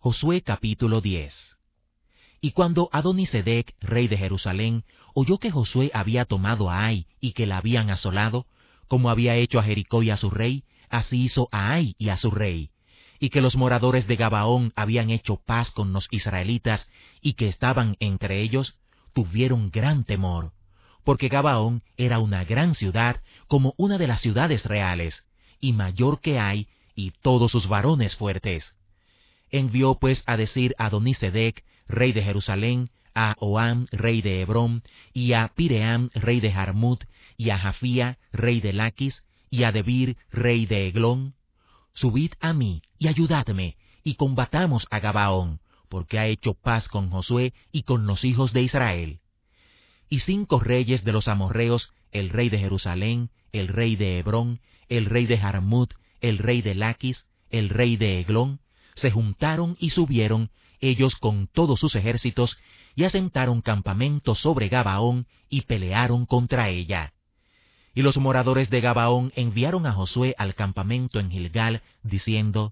Josué capítulo 10. Y cuando Adonisedec, rey de Jerusalén, oyó que Josué había tomado a Ai y que la habían asolado, como había hecho a Jericó y a su rey, así hizo a Ai y a su rey, y que los moradores de Gabaón habían hecho paz con los israelitas y que estaban entre ellos, tuvieron gran temor, porque Gabaón era una gran ciudad, como una de las ciudades reales, y mayor que Ai, y todos sus varones fuertes. Envió pues a decir a Adonisedec, rey de Jerusalén, a Oam, rey de Hebrón, y a Piream, rey de Jarmut, y a Jafía, rey de Laquis, y a Debir, rey de Eglón: subid a mí y ayudadme, y combatamos a Gabaón, porque ha hecho paz con Josué y con los hijos de Israel. Y 5 reyes de los amorrheos, el rey de Jerusalén, el rey de Hebrón, el rey de Jarmut, el rey de Laquis, el rey de Eglón, se juntaron y subieron, ellos con todos sus ejércitos, y asentaron campamento sobre Gabaón, y pelearon contra ella. Y los moradores de Gabaón enviaron a Josué al campamento en Gilgal, diciendo: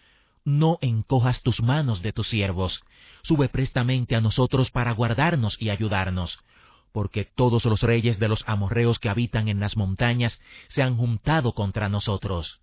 no encojas tus manos de tus siervos, sube prestamente a nosotros para guardarnos y ayudarnos, porque todos los reyes de los amorrheos que habitan en las montañas se han juntado contra nosotros.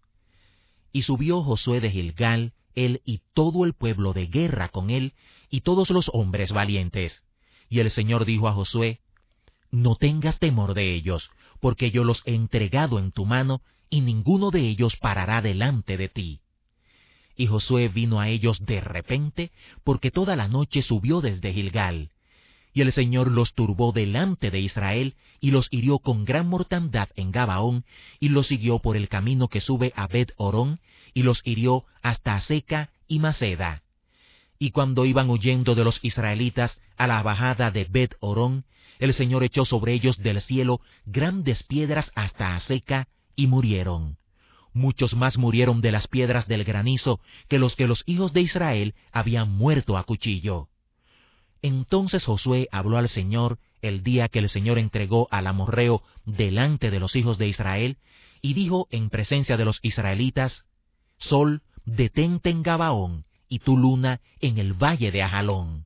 Y subió Josué de Gilgal, él y todo el pueblo de guerra con él, y todos los hombres valientes. Y el Señor dijo a Josué: no tengas temor de ellos, porque yo los he entregado en tu mano, y ninguno de ellos parará delante de ti. Y Josué vino a ellos de repente, porque toda la noche subió desde Gilgal. Y el Señor los turbó delante de Israel, y los hirió con gran mortandad en Gabaón, y los siguió por el camino que sube a Bet-Horón, y los hirió hasta Aseca y Maceda. Y cuando iban huyendo de los israelitas a la bajada de Bet-Horón, el Señor echó sobre ellos del cielo grandes piedras hasta Aseca, y murieron. Muchos más murieron de las piedras del granizo que los hijos de Israel habían muerto a cuchillo. Entonces Josué habló al Señor el día que el Señor entregó al amorrheo delante de los hijos de Israel, y dijo en presencia de los israelitas: Sol, detente en Gabaón, y tu luna en el valle de Ajalón.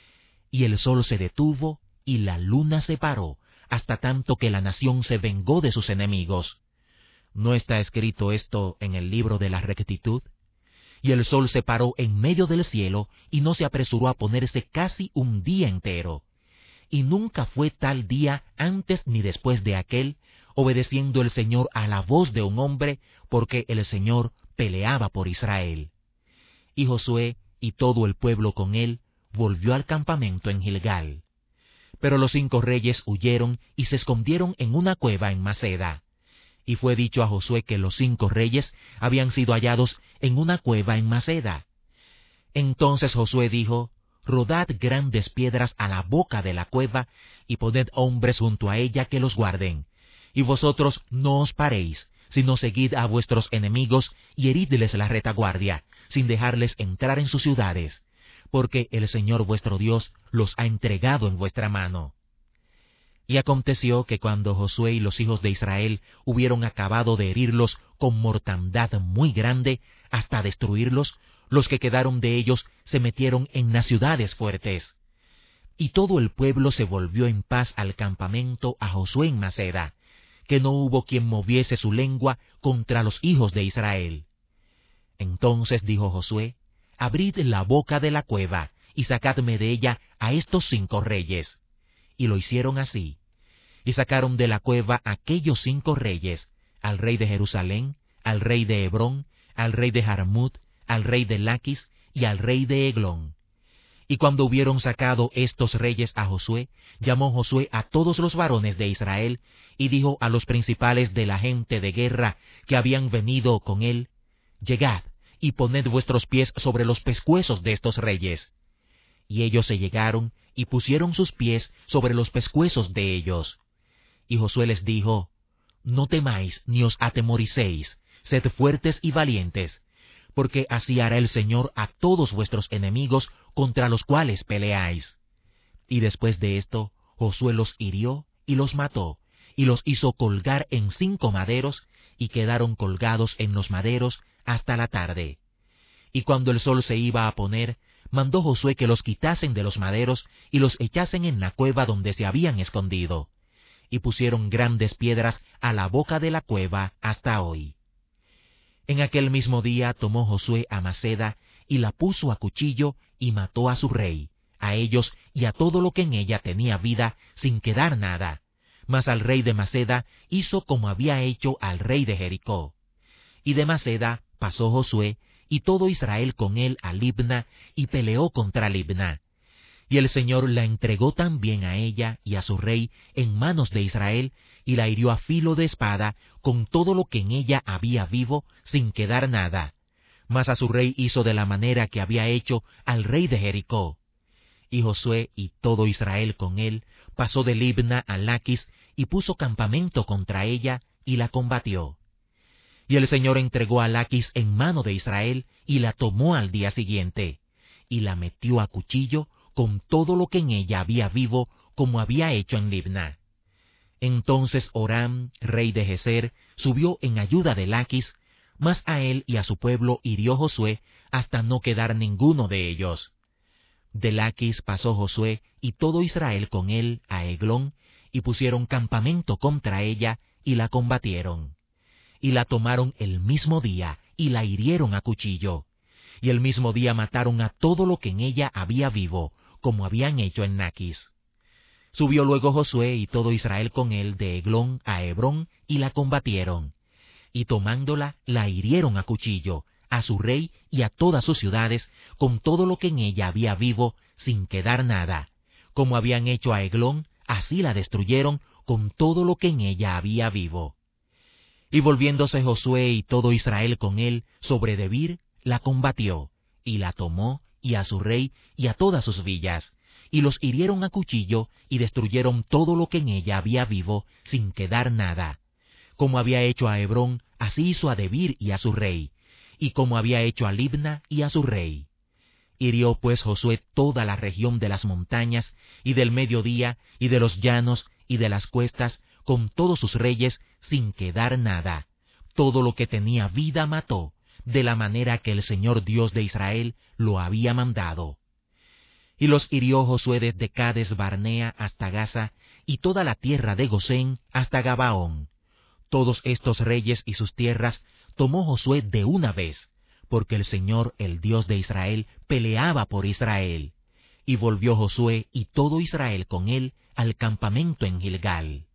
Y el sol se detuvo, y la luna se paró, hasta tanto que la nación se vengó de sus enemigos. ¿No está escrito esto en el libro de la rectitud? Y el sol se paró en medio del cielo, y no se apresuró a ponerse casi un día entero. Y nunca fue tal día antes ni después de aquel, obedeciendo el Señor a la voz de un hombre, porque el Señor peleaba por Israel. Y Josué y todo el pueblo con él volvió al campamento en Gilgal. Pero los 5 reyes huyeron y se escondieron en una cueva en Maceda. Y fue dicho a Josué que los 5 reyes habían sido hallados en una cueva en Maceda. Entonces Josué dijo: rodad grandes piedras a la boca de la cueva, y poned hombres junto a ella que los guarden. Y vosotros no os paréis, sino seguid a vuestros enemigos y heridles la retaguardia, sin dejarles entrar en sus ciudades, porque el Señor vuestro Dios los ha entregado en vuestra mano. Y aconteció que cuando Josué y los hijos de Israel hubieron acabado de herirlos con mortandad muy grande, hasta destruirlos, los que quedaron de ellos se metieron en las ciudades fuertes. Y todo el pueblo se volvió en paz al campamento a Josué en Maceda, que no hubo quien moviese su lengua contra los hijos de Israel. Entonces dijo Josué: abrid la boca de la cueva, y sacadme de ella a estos 5 reyes. Y lo hicieron así. Y sacaron de la cueva aquellos 5 reyes, al rey de Jerusalén, al rey de Hebrón, al rey de Jarmut, al rey de Laquis y al rey de Eglón. Y cuando hubieron sacado estos reyes a Josué, llamó Josué a todos los varones de Israel, y dijo a los principales de la gente de guerra que habían venido con él: llegad, y poned vuestros pies sobre los pescuezos de estos reyes. Y ellos se llegaron, y pusieron sus pies sobre los pescuezos de ellos. Y Josué les dijo: no temáis ni os atemoricéis, sed fuertes y valientes, porque así hará el Señor a todos vuestros enemigos contra los cuales peleáis. Y después de esto, Josué los hirió y los mató, y los hizo colgar en 5 maderos, y quedaron colgados en los maderos hasta la tarde. Y cuando el sol se iba a poner, mandó Josué que los quitasen de los maderos y los echasen en la cueva donde se habían escondido. Y pusieron grandes piedras a la boca de la cueva hasta hoy. En aquel mismo día tomó Josué a Maceda y la puso a cuchillo y mató a su rey, a ellos y a todo lo que en ella tenía vida, sin quedar nada. Mas al rey de Maceda hizo como había hecho al rey de Jericó. Y de Maceda pasó Josué y todo Israel con él a Libna, y peleó contra Libna. Y el Señor la entregó también a ella y a su rey en manos de Israel, y la hirió a filo de espada con todo lo que en ella había vivo, sin quedar nada. Mas a su rey hizo de la manera que había hecho al rey de Jericó. Y Josué y todo Israel con él pasó de Libna a Laquis, y puso campamento contra ella, y la combatió. Y el Señor entregó a Laquis en mano de Israel, y la tomó al día siguiente, y la metió a cuchillo con todo lo que en ella había vivo, como había hecho en Libna. Entonces Horam, rey de Geser, subió en ayuda de Laquis, mas a él y a su pueblo hirió Josué, hasta no quedar ninguno de ellos. De Laquis pasó Josué y todo Israel con él a Eglón, y pusieron campamento contra ella, y la combatieron. Y la tomaron el mismo día, y la hirieron a cuchillo. Y el mismo día mataron a todo lo que en ella había vivo, como habían hecho en Laquis. Subió luego Josué y todo Israel con él de Eglón a Hebrón, y la combatieron. Y tomándola, la hirieron a cuchillo, a su rey y a todas sus ciudades, con todo lo que en ella había vivo, sin quedar nada. Como habían hecho a Eglón, así la destruyeron, con todo lo que en ella había vivo. Y volviéndose Josué y todo Israel con él sobre Debir, la combatió, y la tomó, y a su rey, y a todas sus villas, y los hirieron a cuchillo, y destruyeron todo lo que en ella había vivo, sin quedar nada. Como había hecho a Hebrón, así hizo a Debir y a su rey, y como había hecho a Libna y a su rey. Hirió pues Josué toda la región de las montañas, y del mediodía, y de los llanos, y de las cuestas, con todos sus reyes, sin quedar nada. Todo lo que tenía vida mató, de la manera que el Señor Dios de Israel lo había mandado. Y los hirió Josué desde Cades Barnea hasta Gaza, y toda la tierra de Gosén hasta Gabaón. Todos estos reyes y sus tierras tomó Josué de una vez, porque el Señor, el Dios de Israel, peleaba por Israel. Y volvió Josué y todo Israel con él al campamento en Gilgal.